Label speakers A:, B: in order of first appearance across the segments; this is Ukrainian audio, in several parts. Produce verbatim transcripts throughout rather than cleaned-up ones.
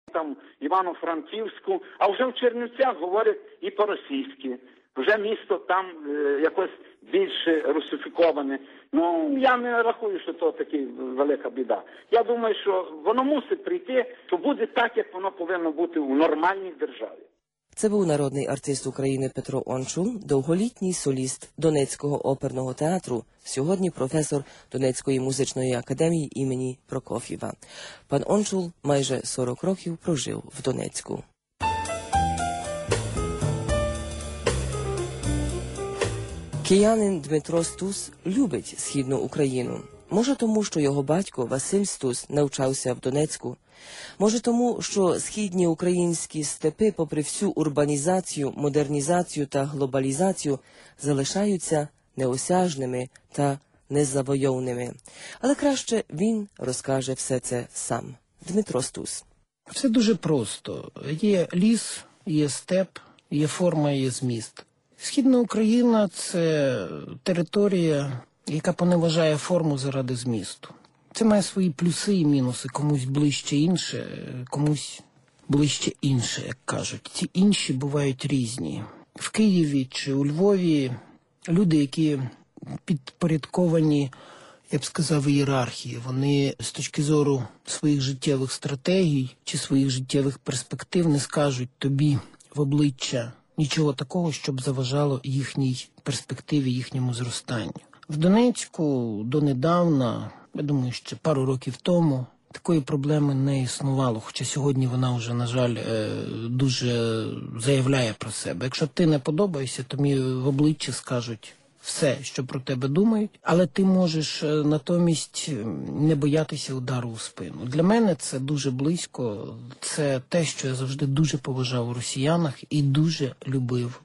A: там Івано-Франківську, а вже в Чернівцях говорять і по-російськи. Вже місто там е, якось більше русифіковане. Ну, я не рахую, що це така велика біда. Я думаю, що воно мусить прийти, що буде так, як воно повинно бути у нормальній державі.
B: Це був народний артист України Петро Ончул, довголітній соліст Донецького оперного театру, сьогодні професор Донецької музичної академії імені Прокоф'єва. Пан Ончул майже сорок років прожив в Донецьку. Киянин Дмитро Стус любить Східну Україну. Може тому, що його батько Василь Стус навчався в Донецьку. Може тому, що східні українські степи, попри всю урбанізацію, модернізацію та глобалізацію, залишаються неосяжними та незавойовними. Але краще він розкаже все це сам. Дмитро Стус.
C: Все дуже просто. Є ліс, є степ, є форма, є зміст. Східна Україна – це територія, яка поневажає форму заради змісту. Це має свої плюси і мінуси. Комусь ближче інше, комусь ближче інше, як кажуть. Ці інші бувають різні. В Києві чи у Львові люди, які підпорядковані, я б сказав, ієрархії. Вони з точки зору своїх життєвих стратегій чи своїх життєвих перспектив не скажуть тобі в обличчя нічого такого, щоб заважало їхній перспективі, їхньому зростанню. В Донецьку донедавна, я думаю, ще пару років тому, такої проблеми не існувало, хоча сьогодні вона вже, на жаль, дуже заявляє про себе. Якщо ти не подобаєшся, то мені в обличчя скажуть все, що про тебе думають, але ти можеш натомість не боятися удару у спину. Для мене це дуже близько, це те, що я завжди дуже поважав у росіянах і дуже любив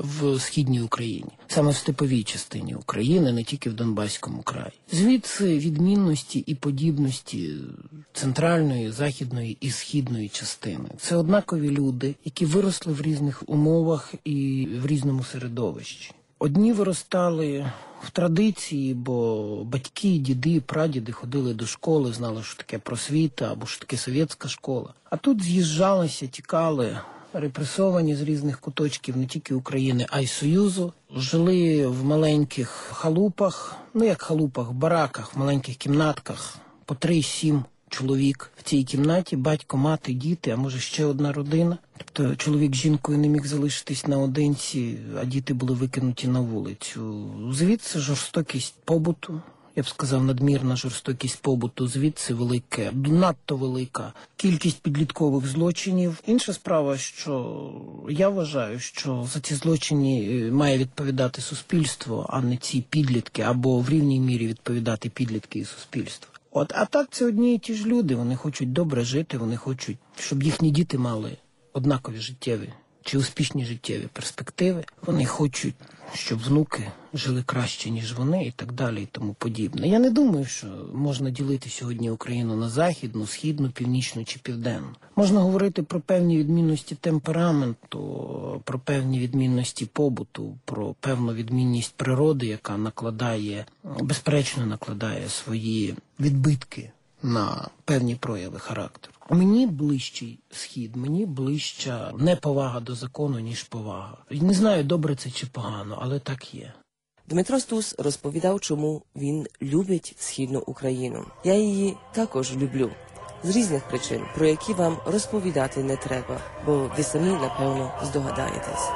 C: в Східній Україні. Саме в степовій частині України, не тільки в Донбаському краї. Звідси відмінності і подібності центральної, західної і східної частини. Це однакові люди, які виросли в різних умовах і в різному середовищі. Одні виростали в традиції, бо батьки, діди, прадіди ходили до школи, знали, що таке просвіта або що таке совєтська школа. А тут з'їжджалися, тікали, репресовані з різних куточків не тільки України, а й Союзу. Жили в маленьких халупах, ну як халупах, бараках, в маленьких кімнатках, по три-сім чоловік в цій кімнаті, батько, мати, діти, а може ще одна родина. Тобто чоловік з жінкою не міг залишитись наодинці, а діти були викинуті на вулицю. Звідси жорстокість побуту, я б сказав, надмірна жорстокість побуту, звідси велике, надто велика кількість підліткових злочинів. Інша справа, що я вважаю, що за ці злочини має відповідати суспільство, а не ці підлітки, або в рівній мірі відповідати підлітки і суспільство. От, а так це одні і ті ж люди, вони хочуть добре жити, вони хочуть, щоб їхні діти мали однакові життєві чи успішні життєві перспективи. Вони хочуть, щоб внуки жили краще, ніж вони, і так далі, і тому подібне. Я не думаю, що можна ділити сьогодні Україну на західну, східну, північну чи південну. Можна говорити про певні відмінності темпераменту, про певні відмінності побуту, про певну відмінність природи, яка накладає, безперечно накладає свої відбитки на певні прояви характеру. Мені ближчий Схід, мені ближча неповага до закону, ніж повага. Не знаю, добре це чи погано, але так є.
B: Дмитро Стус розповідав, чому він любить Східну Україну. Я її також люблю. З різних причин, про які вам розповідати не треба, бо ви самі, напевно, здогадаєтесь.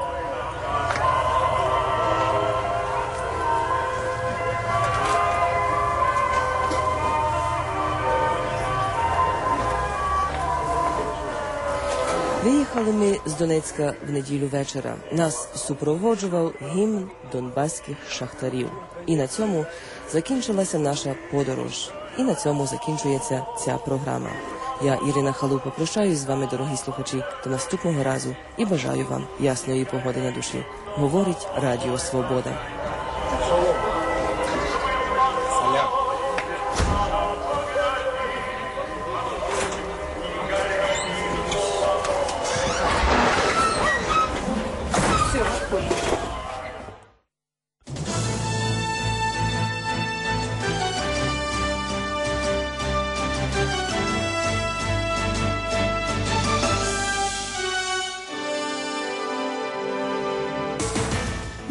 B: Виїхали ми з Донецька в неділю вечора. Нас супроводжував гімн донбаських шахтарів. І на цьому закінчилася наша подорож. І на цьому закінчується ця програма. Я, Ірина Халупа, прощаюсь з вами, дорогі слухачі, до наступного разу і бажаю вам ясної погоди на душі. Говорить Радіо Свобода.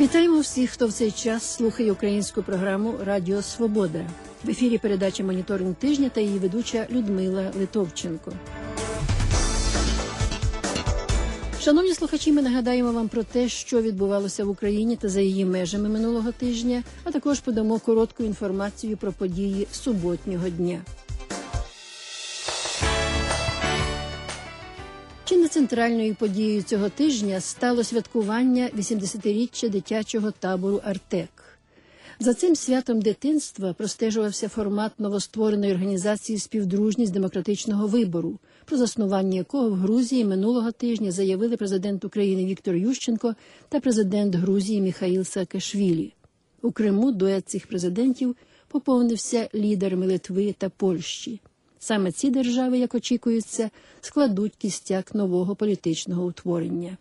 D: Вітаємо всіх, хто в цей час слухає українську програму «Радіо Свобода». В ефірі передача «Моніторинг тижня» та її ведуча Людмила Литовченко. Шановні слухачі, ми нагадаємо вам про те, що відбувалося в Україні та за її межами минулого тижня, а також подамо коротку інформацію про події суботнього дня. Чи не центральною подією цього тижня стало святкування вісімдесятиріччя дитячого табору «Артек». За цим святом дитинства простежувався формат новоствореної організації «Співдружність демократичного вибору», про заснування якого в Грузії минулого тижня заявили президент України Віктор Ющенко та президент Грузії Міхаїл Саакашвілі. У Криму дует цих президентів поповнився лідерами Литви та Польщі. Саме ці держави, як очікується, складуть кістяк нового політичного утворення.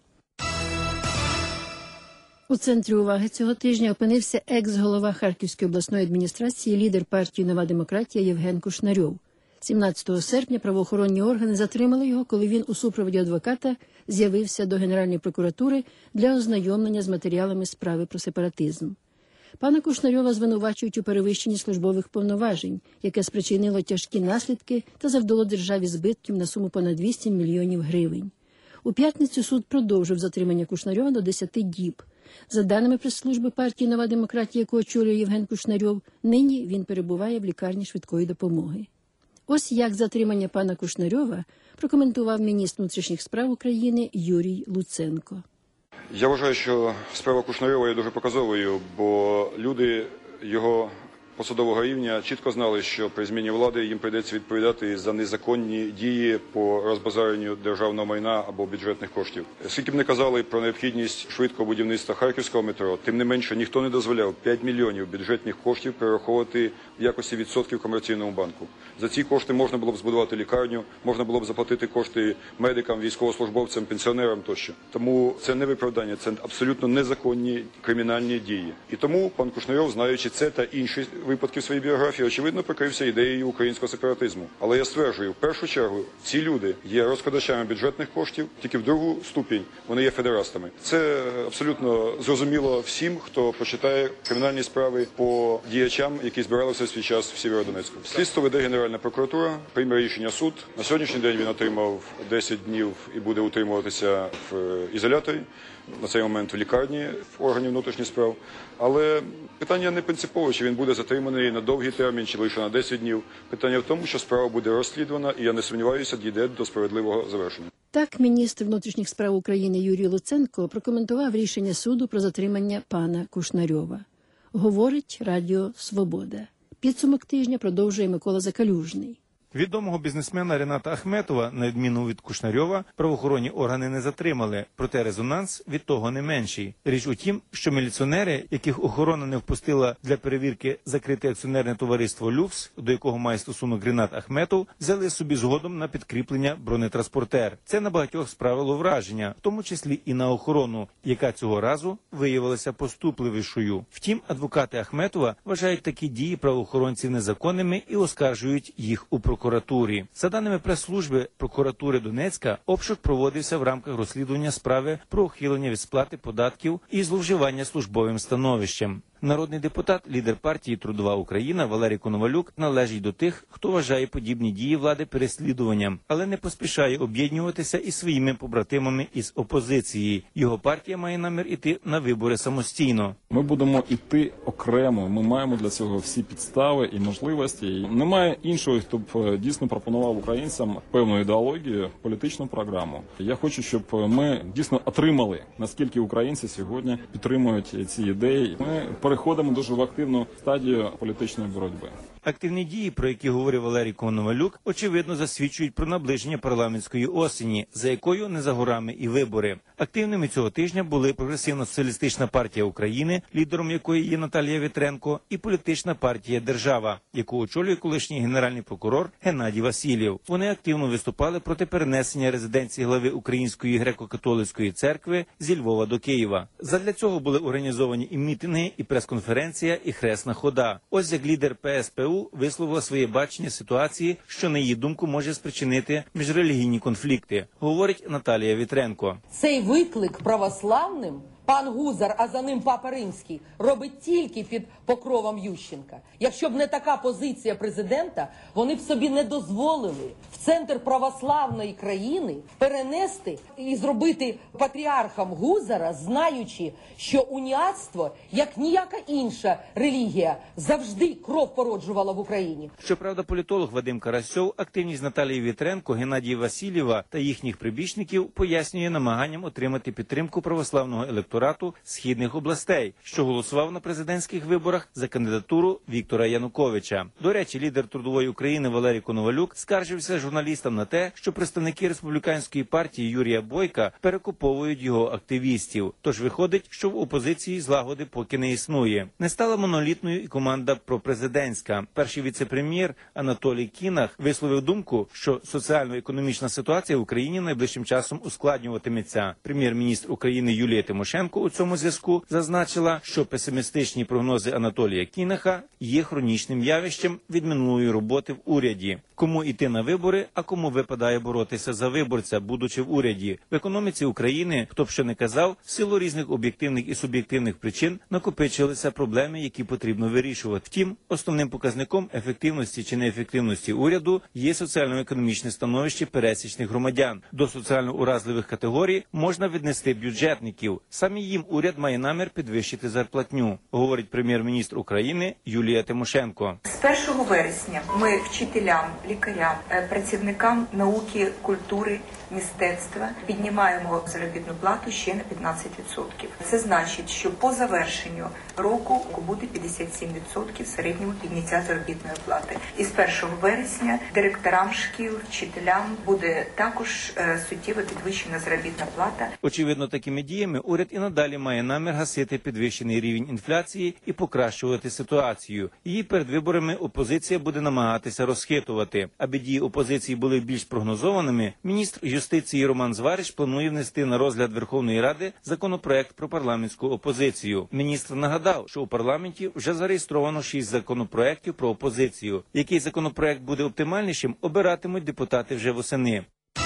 D: У центрі уваги цього тижня опинився екс-голова Харківської обласної адміністрації, лідер партії «Нова демократія» Євген Кушнарьов. сімнадцятого серпня правоохоронні органи затримали його, коли він у супроводі адвоката з'явився до Генеральної прокуратури для ознайомлення з матеріалами справи про сепаратизм. Пана Кушнарьова звинувачують у перевищенні службових повноважень, яке спричинило тяжкі наслідки та завдало державі збитків на суму понад двісті мільйонів гривень. У п'ятницю суд продовжив затримання Кушнарьова до десяти діб. За даними прес-служби партії «Нова демократія», яку очолює Євген Кушнарьов, нині він перебуває в лікарні швидкої допомоги. Ось як затримання пана Кушнарьова прокоментував міністр внутрішніх справ України Юрій Луценко.
E: Я вважаю, що справа Кушнарьова є дуже показовою, бо люди його посадового рівня чітко знали, що при зміні влади їм прийдеться відповідати за незаконні дії по розбазаренню державного майна або бюджетних коштів. Скільки б не казали про необхідність швидкого будівництва харківського метро, тим не менше ніхто не дозволяв п'ять мільйонів бюджетних коштів перераховувати в якості відсотків комерційному банку. За ці кошти можна було б збудувати лікарню, можна було б заплатити кошти медикам, військовослужбовцям, пенсіонерам тощо. Тому це не виправдання, це абсолютно незаконні кримінальні дії. І тому пан Кушнарьов, знаючи це та інші випадки в своїй біографії, очевидно, прикрився ідеєю українського сепаратизму. Але я стверджую, в першу чергу, ці люди є розкрадачами бюджетних коштів, тільки в другу ступінь вони є федерастами. Це абсолютно зрозуміло всім, хто почитає кримінальні справи по діячам, які збиралися в свій час в Сєвєродонецьку. Слідство веде Генеральна прокуратура, прийме рішення суд. На сьогоднішній день він отримав десять днів і буде утримуватися в ізоляторі, на цей момент в лікарні в органі внутрішніх справ. Але питання не принципове, чи він буде затриманий на довгий термін, чи лише на десять днів. Питання в тому, що справа буде розслідувана, і я не сумніваюся, дійде до справедливого завершення.
D: Так, міністр внутрішніх справ України Юрій Луценко прокоментував рішення суду про затримання пана Кушнарьова. Говорить Радіо Свобода. Підсумок тижня продовжує Микола Закалюжний.
F: Відомого бізнесмена Рената Ахметова, на відміну від Кушнарьова, правоохоронні органи не затримали, проте резонанс від того не менший. Річ у тім, що міліціонери, яких охорона не впустила для перевірки закрите акціонерне товариство «Люкс», до якого має стосунок Ренат Ахметов, взяли собі згодом на підкріплення бронетранспортер. Це на багатьох справило враження, в тому числі і на охорону, яка цього разу виявилася поступливішою. Втім, адвокати Ахметова вважають такі дії правоохоронців незаконними і оскаржують їх у прокуратурі. прокуратурі. За даними прес-служби прокуратури Донецька, обшук проводився в рамках розслідування справи про ухилення від сплати податків і зловживання службовим становищем. Народний депутат, лідер партії «Трудова Україна» Валерій Коновалюк належить до тих, хто вважає подібні дії влади переслідуванням, але не поспішає об'єднуватися із своїми побратимами із опозиції. Його партія має намір іти на вибори самостійно.
G: Ми будемо іти окремо, ми маємо для цього всі підстави і можливості. Немає іншого, хто б дійсно пропонував українцям певну ідеологію, політичну програму. Я хочу, щоб ми дійсно отримали, наскільки українці сьогодні підтримують ці ідеї. Ми переходимо дуже в активну стадію політичної боротьби.
F: Активні дії, про які говорив Валерій Коновалюк, очевидно засвідчують про наближення парламентської осені, за якою не за горами і вибори. Активними цього тижня були Прогресивно-соціалістична партія України, лідером якої є Наталія Вітренко, і політична партія «Держава», яку очолює колишній генеральний прокурор Геннадій Васильєв. Вони активно виступали проти перенесення резиденції глави Української греко-католицької церкви зі Львова до Києва. Задля цього були організовані і мітинги, і прес-конференція, і хресна хода. Ось як лідер Пе Ес Пе У висловила своє бачення ситуації, що, на її думку, може спричинити міжрелігійні конфлікти, говорить Наталія Вітренко.
H: Цей виклик православним пан Гузар, а за ним папа Римський, робить тільки під покровом Ющенка. Якщо б не така позиція президента, вони б собі не дозволили в центр православної країни перенести і зробити патріархом Гузара, знаючи, що уніатство, як ніяка інша релігія, завжди кров породжувала в Україні.
F: Щоправда, політолог Вадим Карасьов активність Наталії Вітренко, Геннадія Васильєва та їхніх прибічників пояснює намаганням отримати підтримку православного електорату східних областей, що голосував на президентських виборах за кандидатуру Віктора Януковича. До речі, лідер Трудової України Валерій Коновалюк скаржився журналістам на те, що представники республіканської партії Юрія Бойка перекуповують його активістів. Тож виходить, що в опозиції злагоди поки не існує. Не стала монолітною і команда пропрезидентська. Перший віце-прем'єр Анатолій Кінах висловив думку, що соціально-економічна ситуація в Україні найближчим часом ускладнюватиметься. Прем'єр-міністр України Юлія Тимошенко у цьому зв'язку зазначила, що песимістичні прогнози Анатолія Кінаха є хронічним явищем від минулої роботи в уряді. Кому йти на вибори, а кому випадає боротися за виборця, будучи в уряді. В економіці України, хто б що не казав, в силу різних об'єктивних і суб'єктивних причин накопичилися проблеми, які потрібно вирішувати. Втім, основним показником ефективності чи неефективності уряду є соціально-економічне становище пересічних громадян. До соціально уразливих категорій можна віднести бюджетників. Саме їм уряд має намір підвищити зарплатню, говорить прем'єр-міністр України Юлія Тимошенко.
I: З першого вересня ми вчителям, лікарям, працівникам науки, культури, мистецтва піднімаємо заробітну плату ще на п'ятнадцять відсотків. Це значить, що по завершенню року буде п'ятдесят сім відсотків середнього підняття заробітної плати. І з першого вересня директорам шкіл, вчителям буде також суттєво підвищена заробітна плата.
F: Очевидно, такими діями уряд і надалі має намір гасити підвищений рівень інфляції і покращувати ситуацію. Її перед виборами опозиція буде намагатися розхитувати. Аби дії опозиції були більш прогнозованими, міністр юстиції Роман Зварич планує внести на розгляд Верховної Ради законопроект про парламентську опозицію. Міністр нагадав, що у парламенті вже зареєстровано шість законопроектів про опозицію. Який законопроект буде оптимальнішим, обиратимуть депутати вже восени.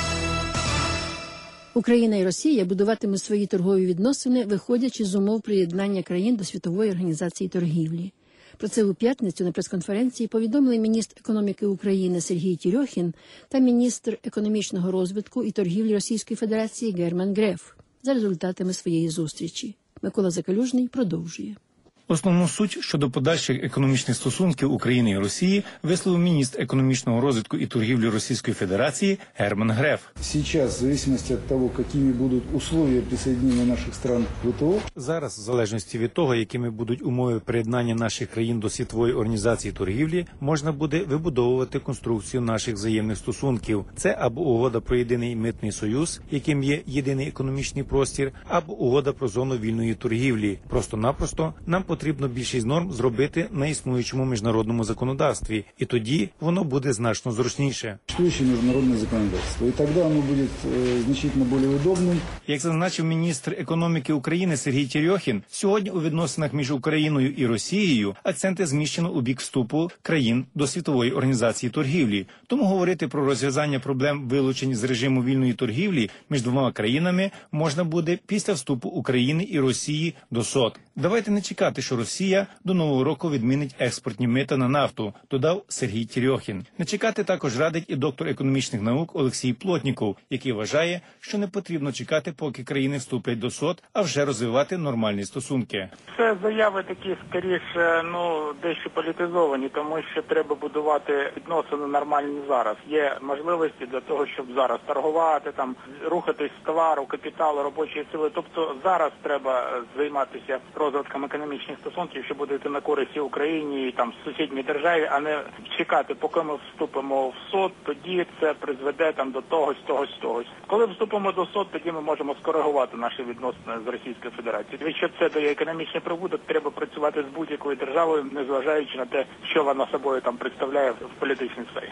D: Україна і Росія будуватимуть свої торгові відносини, виходячи з умов приєднання країн до Світової організації торгівлі. Про це у п'ятницю на прес-конференції повідомили міністр економіки України Сергій Тірьохін та міністр економічного розвитку і торгівлі Російської Федерації Герман Греф за результатами своєї зустрічі. Микола Закалюжний продовжує.
F: Основну суть щодо подальших економічних стосунків України і Росії висловив міністр економічного розвитку і торгівлі Російської Федерації Герман Греф.
J: Сейчас, в зависимости від того, якими будуть умови присоединення наших стран к ВТО.
F: Зараз, в залежності від того, якими будуть умови приєднання наших країн до Світової організації торгівлі, можна буде вибудовувати конструкцію наших взаємних стосунків. Це або угода про єдиний митний союз, яким є єдиний економічний простір, або угода про зону вільної торгівлі. Просто-напросто нам потрібно більшість норм зробити на існуючому міжнародному законодавстві, і тоді воно буде значно зручніше.
J: Існуюче міжнародне законодавство, і тоді воно буде е, значно більш удобним.
F: Як зазначив міністр економіки України Сергій Тірьохін, сьогодні у відносинах між Україною і Росією акценти зміщено у бік вступу країн до Світової організації торгівлі. Тому говорити про розв'язання проблем вилучень з режиму вільної торгівлі між двома країнами можна буде після вступу України і Росії до СОТ. Давайте не чекати, що Росія до Нового року відмінить експортні мита на нафту, додав Сергій Тірьохін. Не чекати також радить і доктор економічних наук Олексій Плотніков, який вважає, що не потрібно чекати, поки країни вступлять до СОТ, а вже розвивати нормальні стосунки.
K: Це заяви такі, скоріше, ну, дещо політизовані, тому що треба будувати відносини нормальні зараз. Є можливості для того, щоб зараз торгувати, там, рухатись з товару, капіталу, робочої сили. Тобто зараз треба займатися розвитком економічних стосунків, що буде йти на користь і Україні, і там сусідній державі, а не чекати, поки ми вступимо в СОТ, тоді це призведе там до того, з того, з того. Коли вступимо до СОТ, тоді ми можемо скоригувати наші відносини з Російською Федерацією. Якщо це дає економічний прибуток, треба працювати з будь-якою державою, незважаючи на те, що вона собою там представляє в політичній сфері.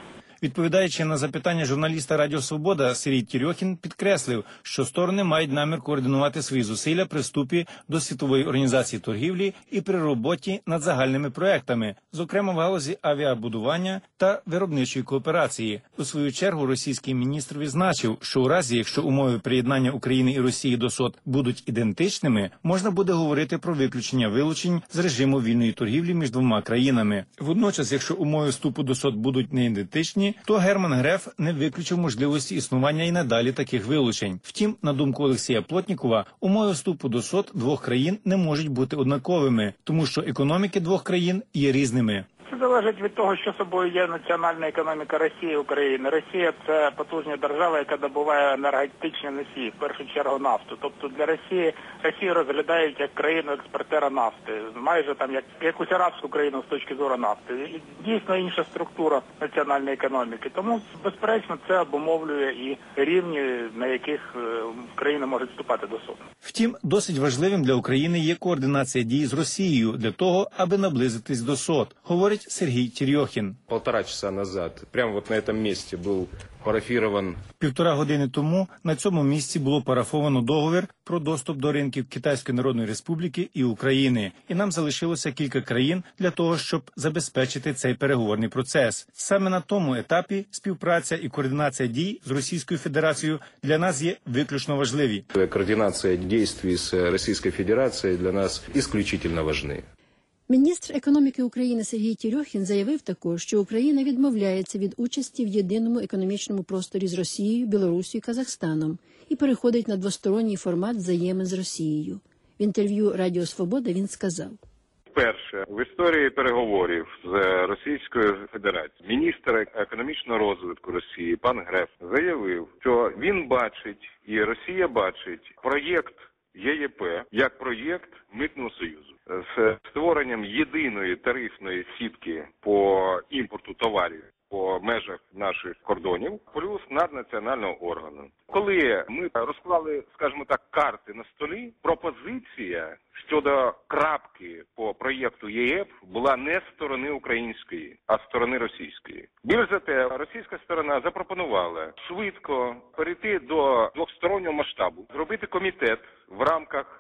F: Відповідаючи на запитання журналіста Радіо Свобода, Сергій Терьохін підкреслив, що сторони мають намір координувати свої зусилля при вступі до Світової організації торгівлі і при роботі над загальними проектами, зокрема в галузі авіабудування та виробничої кооперації. У свою чергу російський міністр відзначив, що у разі, якщо умови приєднання України і Росії до СОТ будуть ідентичними, можна буде говорити про виключення вилучень з режиму вільної торгівлі між двома країнами. Водночас, якщо умови вступу до СОТ будуть не ідентичні, то Герман Греф не виключив можливості існування і надалі таких вилучень. Втім, на думку Олексія Плотнікова, умови вступу до СОТ двох країн не можуть бути однаковими, тому що економіки двох країн є різними.
K: Це залежить від того, що собою є національна економіка Росії і України. Росія – це потужна держава, яка добуває енергетичні носії, в першу чергу нафту. Тобто для Росії, Росію розглядають як країну-експортера нафти, майже там як якусь арабську країну з точки зору нафти. І дійсно інша структура національної економіки. Тому, безперечно, це обумовлює і рівні, на яких країни можуть вступати до СОТ.
F: Втім, досить важливим для України є координація дій з Росією для того, аби наблизитись до СОТ, говорить Сергій Терьохін.
L: Полтора часа назад, прямо вот на этом месте был парафірован.
F: Півтора години тому на цьому місці було парафовано договір про доступ до ринків Китайської Народної Республіки і України. І нам залишилося кілька країн для того, щоб забезпечити цей переговорний процес. Саме на тому етапі співпраця і координація дій з Російською Федерацією для нас є виключно важливі.
L: Координація дій з Російською Федерацією для нас исключительно важливі.
D: Міністр економіки України Сергій Терьохін заявив також, що Україна відмовляється від участі в єдиному економічному просторі з Росією, Білорусією і Казахстаном і переходить на двосторонній формат взаємин з Росією. В інтерв'ю Радіо Свобода він сказав:
M: Вперше в історії переговорів з Російською Федерацією міністр економічного розвитку Росії пан Греф заявив, що він бачить і Росія бачить проєкт ЄЄП як проєкт Митного союзу з створенням єдиної тарифної сітки по імпорту товарів по межах наших кордонів, плюс наднаціонального органу. Коли ми розклали, скажімо так, карти на столі, пропозиція щодо крапки по проєкту ЄЕП була не з сторони української, а з сторони російської. Більш за те, російська сторона запропонувала швидко перейти до двостороннього масштабу, зробити комітет в рамках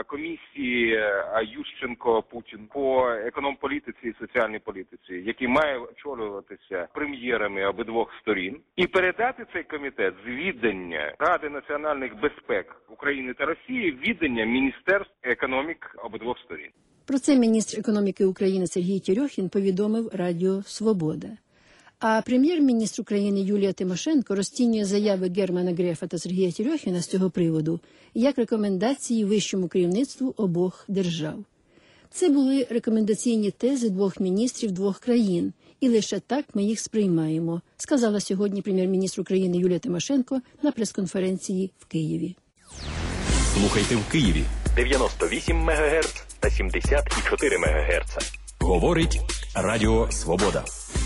M: комісії Ющенко-Путін по економполітиці і соціальній політиці, який має очолюватися прем'єрами обидвох сторін, і передати цей комітет з віддання Ради національних безпек України та Росії в віддання Міністерств економік обидвох сторін.
D: Про це міністр економіки України Сергій Терьохін повідомив Радіо Свобода. А прем'єр-міністр України Юлія Тимошенко розцінює заяви Германа Грефа та Сергія Терьохіна з цього приводу як рекомендації вищому керівництву обох держав. Це були рекомендаційні тези двох міністрів двох країн, і лише так ми їх сприймаємо, сказала сьогодні прем'єр-міністр України Юлія Тимошенко на прес-конференції в Києві.
N: Слухайте в Києві дев'яносто вісім мегагерц та сімдесят чотири мегагерца. Говорить Радіо Свобода.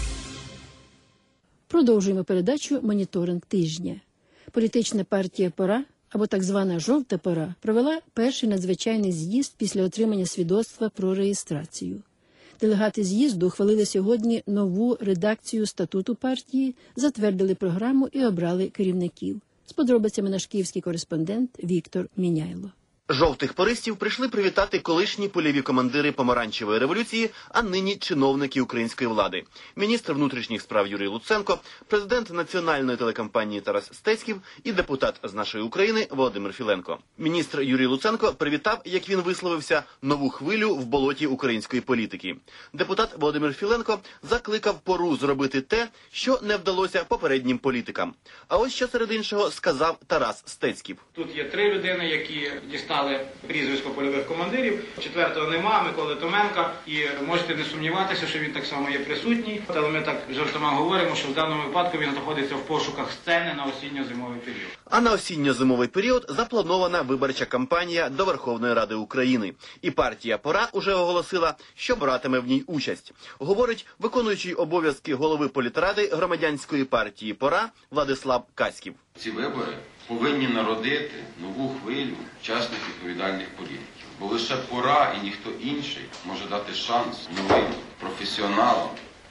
D: Продовжуємо передачу «Моніторинг тижня». Політична партія «Пора», або так звана «Жовта пора», провела перший надзвичайний з'їзд після отримання свідоцтва про реєстрацію. Делегати з'їзду ухвалили сьогодні нову редакцію статуту партії, затвердили програму і обрали керівників. З подробицями наш київський кореспондент Віктор Міняйло.
O: Жовтих пористів прийшли привітати колишні польові командири помаранчевої революції, а нині чиновники української влади. Міністр внутрішніх справ Юрій Луценко, президент національної телекомпанії Тарас Стецьків і депутат з нашої України Володимир Філенко. Міністр Юрій Луценко привітав, як він висловився, нову хвилю в болоті української політики. Депутат Володимир Філенко закликав пору зробити те, що не вдалося попереднім політикам. А ось що серед іншого сказав Тарас Стецьків.
P: Тут є три людини, які дістали прізвисько польових командирів. Четвертого нема, Миколи Томенка. І можете не сумніватися, що він так само є присутній. Але ми так жартома говоримо, що в даному випадку він знаходиться в пошуках сцени на осінньо-зимовий період.
O: А на осінньо-зимовий період запланована виборча кампанія до Верховної Ради України. І партія «Пора» уже оголосила, що братиме в ній участь. Говорить виконуючий обов'язки голови політради громадянської партії «Пора» Владислав Каськів.
Q: Ці вибори повинні народити нову хвилю чесних відповідальних політиків. Бо лише «Пора» і ніхто інший може дати шанс новим професіоналам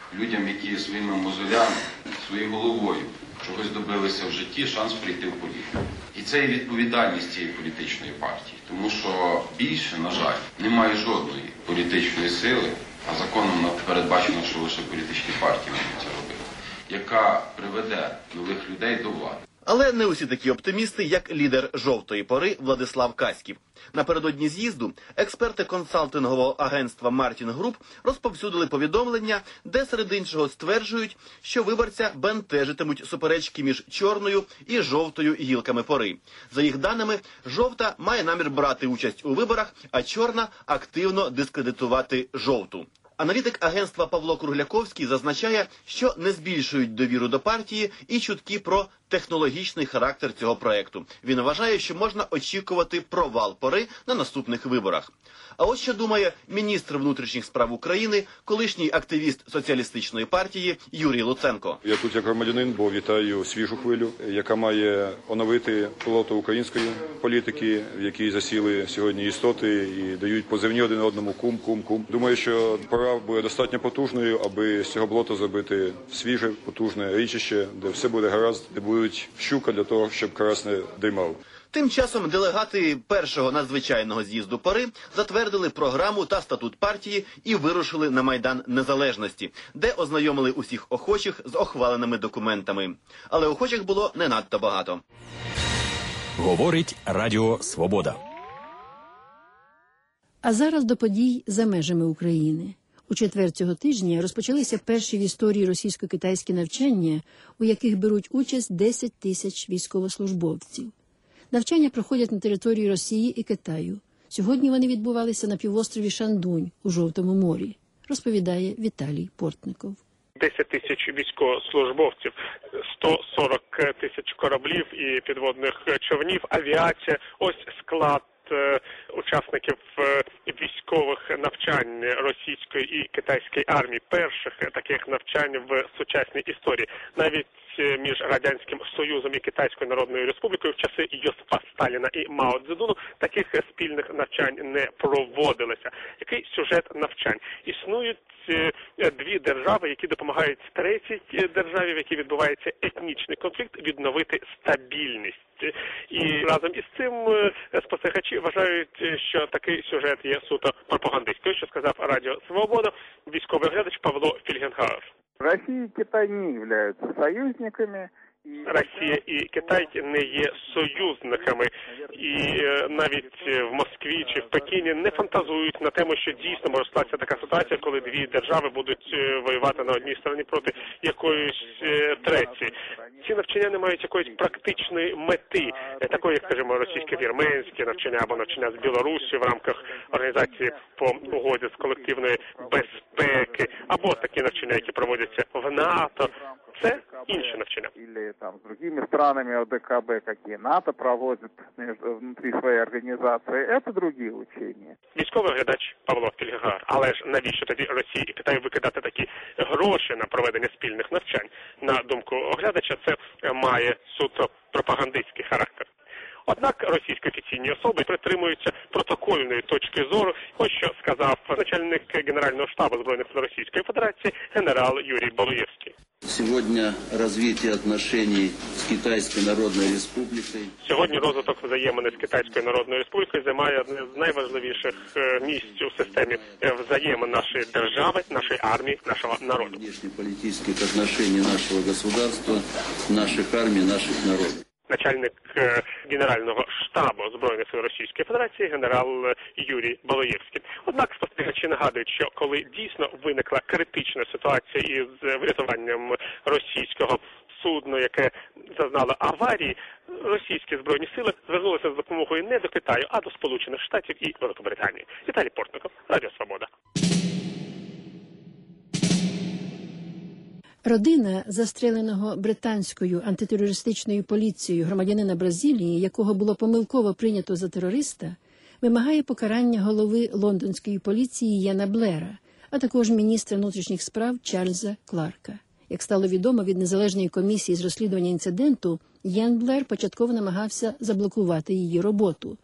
Q: людям, які своїми мозолями, своєю головою чогось добилися в житті, шанс прийти в політику. І це є відповідальність цієї політичної партії, тому що більше, на жаль, немає жодної політичної сили, а законом передбачено, що лише політичні партії можуть це робити, яка приведе нових людей до влади.
O: Але не усі такі оптимісти, як лідер «жовтої пори» Владислав Каськів. Напередодні з'їзду експерти консалтингового агентства «Мартін Груп» розповсюдили повідомлення, де серед іншого стверджують, що виборця бентежитимуть суперечки між чорною і жовтою гілками пори. За їх даними, жовта має намір брати участь у виборах, а чорна – активно дискредитувати жовту. Аналітик агентства Павло Кругляковський зазначає, що не збільшують довіру до партії і чутки про технологічний характер цього проекту. Він вважає, що можна очікувати провал пори на наступних виборах. А ось що думає міністр внутрішніх справ України, колишній активіст соціалістичної партії Юрій Луценко.
E: Я тут як громадянин, бо вітаю свіжу хвилю, яка має оновити плоту української політики, в якій засіли сьогодні істоти і дають позивні один одному кум-кум-кум. Думаю, що пора буде достатньо потужною, аби з цього блоту зробити свіже, потужне річище, де все буде гаразд, де будуть щука для того, щоб карась не дрімав.
O: Тим часом делегати першого надзвичайного з'їзду пори затвердили програму та статут партії і вирушили на Майдан Незалежності, де ознайомили усіх охочих з ухваленими документами. Але охочих було не надто багато.
N: Говорить Радіо Свобода.
D: А зараз до подій за межами України. У четвер цього тижня розпочалися перші в історії російсько-китайські навчання, у яких беруть участь десять тисяч військовослужбовців. Навчання проходять на території Росії і Китаю. Сьогодні вони відбувалися на півострові Шандунь у Жовтому морі, розповідає Віталій Портников.
R: десять тисяч військовослужбовців, сто сорок тисяч кораблів і підводних човнів, авіація. Ось склад учасників військових навчань російської і китайської армії, перших таких навчань в сучасній історії. Навіть між Радянським Союзом і Китайською Народною Республікою в часи Йосипа Сталіна і Мао Цзедуну таких спільних навчань не проводилося. Який сюжет навчань? Існують дві держави, які допомагають третій державі, в якій відбувається етнічний конфлікт, відновити стабільність. І разом із цим спостерігачі вважають, що такий сюжет є суто пропагандистський, що сказав Радіо Свобода військовий оглядач Павло Фельгенгауер.
K: Россия и Китай не являются союзниками.
R: Росія і Китай не є союзниками, і навіть в Москві чи в Пекіні не фантазують на тему, що дійсно може статися така ситуація, коли дві держави будуть воювати на одній стороні проти якоїсь третьої. Ці навчання не мають якоїсь практичної мети, такої, як, скажімо, російсько-вірменське навчання або навчання з Білорусі в рамках організації по угоді з колективної безпеки, або такі навчання, які проводяться в НАТО. Це інші навчання.
K: Или там с другими странами ОДКБ, какие НАТО проводит внутри своей организации, это другие учения.
R: Військовий оглядач Павло Фельгенгауер. Але ж навіщо тоді Росії і Китаю викидати такі гроші на проведення спільних навчань? На думку оглядача, це має суто пропагандистський характер. Однак російські офіційні особи притримуються протокольної точки зору, ось що сказав начальник Генерального штабу Збройних сил Російської Федерації генерал Юрій Балуєвський.
S: Сегодня развитие отношений с Китайской Народной Республикой.
R: Сьогодні розвиток взаємини з Китайською Народною Республікою займає одне з найважливіших місць у системі взаємин нашої держави, нашої армії, нашого народу.
S: Внешнеполитических отношений нашего государства, наших армий, наших народов.
R: Начальник Генерального штабу Збройних сил Російської Федерації генерал Юрій Балуєвський. Однак спостерігачі нагадують, що коли дійсно виникла критична ситуація із врятуванням російського судна, яке зазнало аварії, російські збройні сили звернулися з допомогою не до Китаю, а до Сполучених Штатів і Великобританії. Віталій Портников, Радіо Свобода.
D: Родина застреленого британською антитерористичною поліцією громадянина Бразилії, якого було помилково прийнято за терориста, вимагає покарання голови лондонської поліції Яна Блера, а також міністра внутрішніх справ Чарльза Кларка. Як стало відомо від незалежної комісії з розслідування інциденту, Ян Блер початково намагався заблокувати її роботу.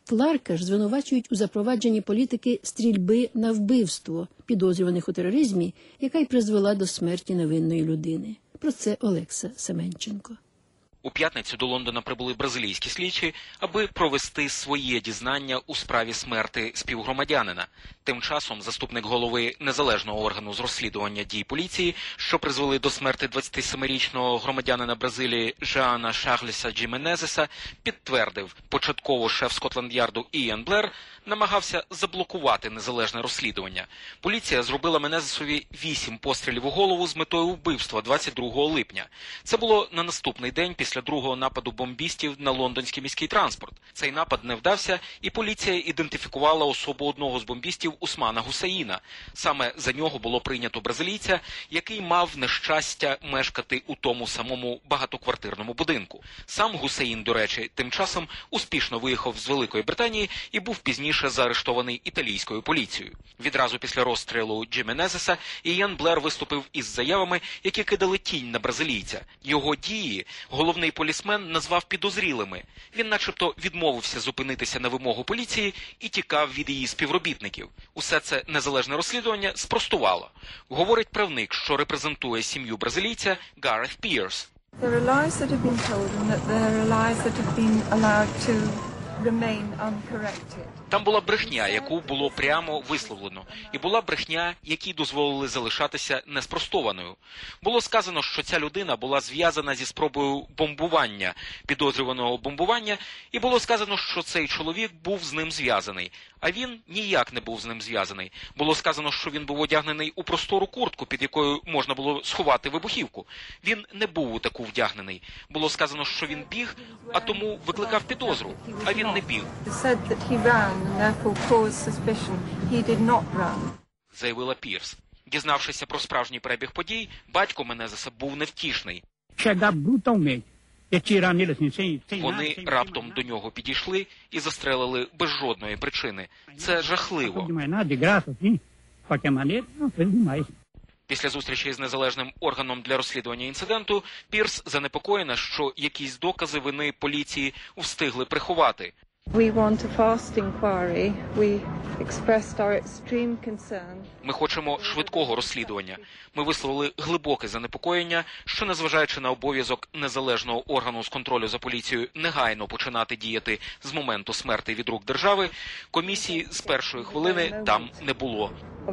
D: Кларка ж звинувачують у запровадженні політики стрільби на вбивство, підозрюваних у тероризмі, яка й призвела до смерті невинної людини. Про це Олекса Семенченко.
T: У п'ятницю до Лондона прибули бразилійські слідчі, аби провести своє дізнання у справі смерти співгромадянина. Тим часом заступник голови незалежного органу з розслідування дій поліції, що призвели до смерти двадцятисемирічного громадянина Бразилії Жоана Шарлеса Джіменезеса, підтвердив, початково шеф Скотланд-Ярду Іан Блер намагався заблокувати незалежне розслідування. Поліція зробила Менезесові вісім пострілів у голову з метою вбивства двадцять другого липня. Це було на наступний день після другого нападу бомбістів на лондонський міський транспорт. Цей напад не вдався, і поліція ідентифікувала особу одного з бомбістів Усмана Гусаїна. Саме за нього було прийнято бразилійця, який мав нещастя мешкати у тому самому багатоквартирному будинку. Сам Гусаїн, до речі, тим часом успішно виїхав з Великої Британії і був пізніше заарештований італійською поліцією. Відразу після розстрілу Джіменезеса Іан Блер виступив із заявами, які кидали тінь на бразилійця. Його дії головний полісмен назвав підозрілими. Він начебто відмовився зупинитися на вимогу поліції і тікав від її співробітників. Усе це незалежне розслідування спростувало. Говорить правник, що репрезентує сім'ю бразилійця, Гарeth Пірс.
U: There are lies that have been told and that there are lies that have been allowed to remain uncorrected.
T: Там була брехня, яку було прямо висловлено, і була брехня, якій дозволили залишатися неспростованою. Було сказано, що ця людина була зв'язана зі спробою бомбування, підозрюваного бомбування, і було сказано, що цей чоловік був з ним зв'язаний, а він ніяк не був з ним зв'язаний. Було сказано, що він був одягнений у простору куртку, під якою можна було сховати вибухівку. Він не був у таку вдягнений. Було сказано, що він біг, а тому викликав підозру, а він не біг. Заявила Пірс. Дізнавшися про справжній перебіг подій, батько Менезеса був невтішний. Вони раптом до нього підійшли і застрелили без жодної причини. Це жахливо. Після зустрічі з незалежним органом для розслідування інциденту, Пірс занепокоєна, що якісь докази вини поліції встигли приховати. Ми хочемо швидкого розслідування. Ми висловили глибоке занепокоєння, що, незважаючи на обов'язок незалежного органу з контролю за поліцією негайно починати діяти з моменту смерти від рук держави, комісії з першої хвилини там не було.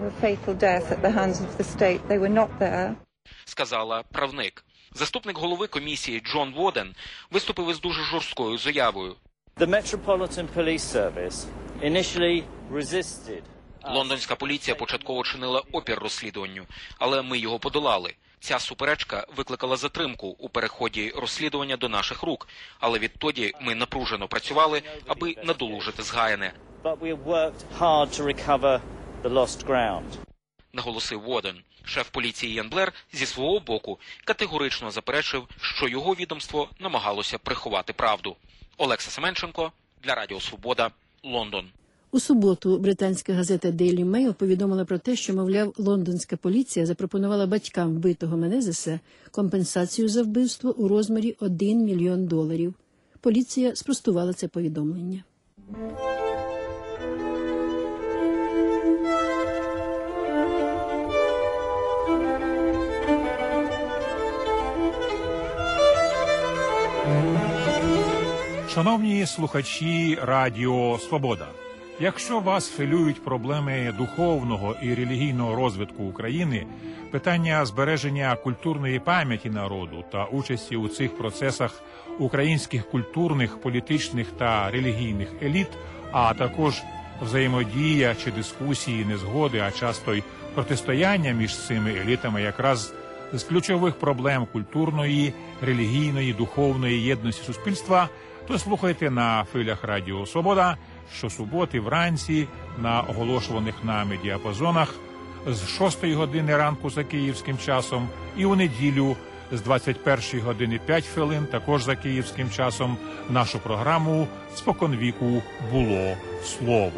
T: Сказала правник. Заступник голови комісії Джон Воден виступив із дуже жорсткою заявою. Лондонська поліція початково чинила опір розслідуванню, але ми його подолали. Ця суперечка викликала затримку у переході розслідування до наших рук, але відтоді ми напружено працювали, аби надолужити згаяне. Наголосив Воден. Шеф поліції Іан Блер зі свого боку категорично заперечив, що його відомство намагалося приховати правду. Олекса Семенченко для Радіо Свобода, Лондон.
D: У суботу британська газета Daily Mail повідомила про те, що, мовляв, лондонська поліція запропонувала батькам вбитого Менезеса компенсацію за вбивство у розмірі один мільйон доларів. Поліція спростувала це повідомлення.
V: Шановні слухачі Радіо Свобода, якщо вас хвилюють проблеми духовного і релігійного розвитку України, питання збереження культурної пам'яті народу та участі у цих процесах українських культурних, політичних та релігійних еліт, а також взаємодія чи дискусії, незгоди, а часто й протистояння між цими елітами якраз з ключових проблем культурної, релігійної, духовної єдності суспільства, то слухайте на хвилях Радіо Свобода щосуботи вранці на оголошуваних нами діапазонах з шостої години ранку за київським часом і у неділю з двадцять першої години п'ять хвилин також за київським часом нашу програму «Споконвіку було слово».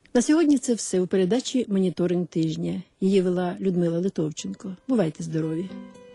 D: На сьогодні це все у передачі «Моніторинг тижня». Її вела Людмила Литовченко. Бувайте здорові!